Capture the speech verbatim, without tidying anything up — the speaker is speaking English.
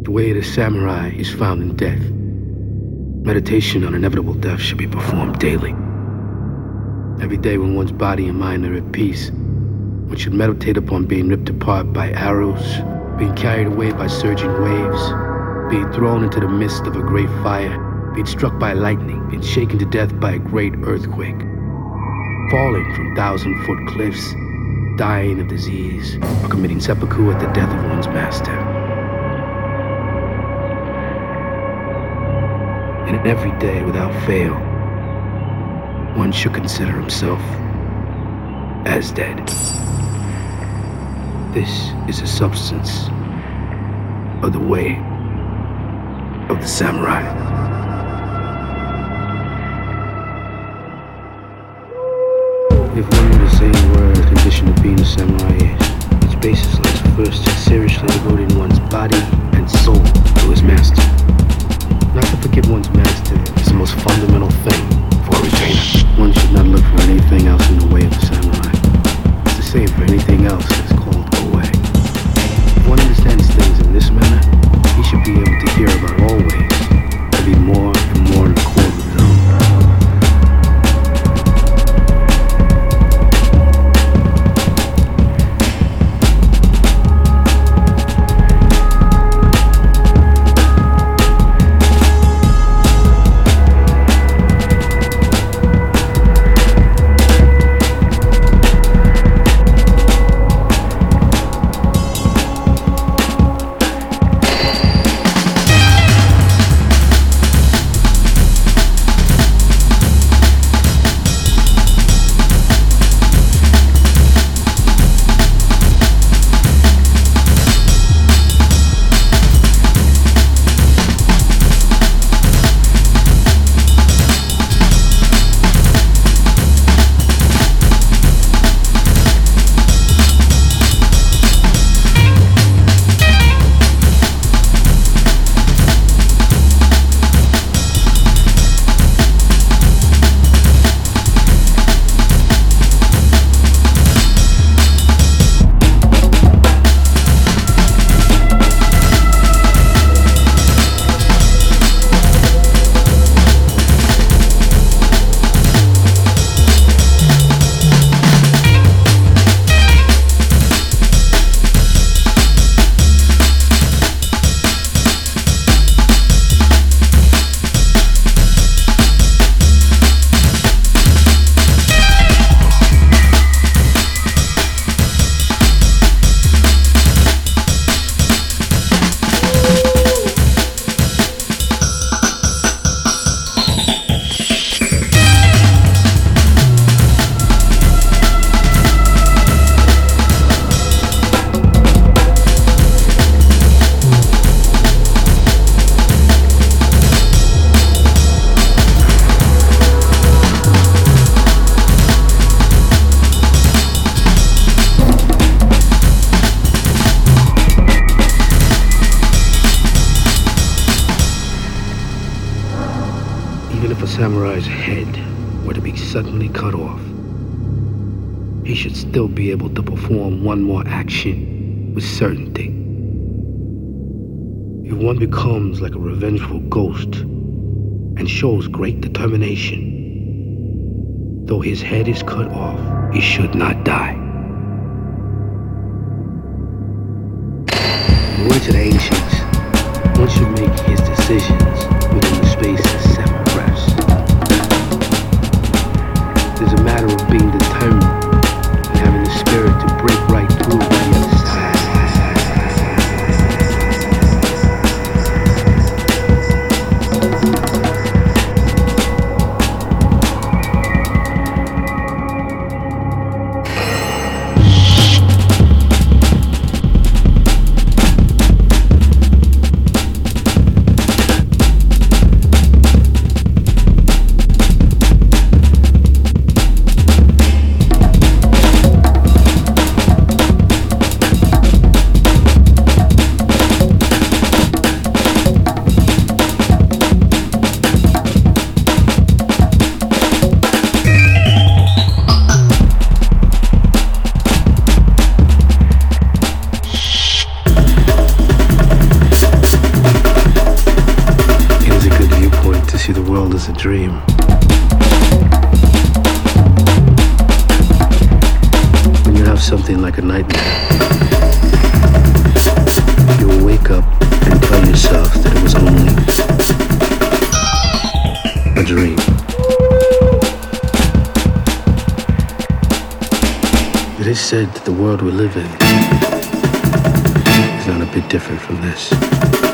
The way of the samurai is found in death. Meditation on inevitable death should be performed daily. Every day when one's body and mind are at peace, one should meditate upon being ripped apart by arrows, being carried away by surging waves, being thrown into the midst of a great fire, being struck by lightning, being shaken to death by a great earthquake, falling from thousand-foot cliffs, dying of disease, or committing seppuku at the death of one's master. And every day, without fail, one should consider himself as dead. This is the substance of the way of the samurai. If one were to say in words the condition of being a samurai is, its basis lies first in seriously devoting one's body and soul to his master. Not to forget one's master is the most fundamental thing for a retainer. One should not look for anything else in the way of the samurai. It's the same for anything else that's called a way. If one understands things in this manner, he should be able to hear about all ways and be more and more in accord with his own. Samurai's head were to be suddenly cut off, he should still be able to perform one more action with certainty. If one becomes like a revengeful ghost and shows great determination, though his head is cut off, he should not die. In the words of the ancients, one should make his decisions within the space of seven breaths. There's a matter of being determined and having the spirit to break right through to the other side. dream. When you have something like a nightmare, you will wake up and tell yourself that it was only a dream. It is said that the world we live in is not a bit different from this.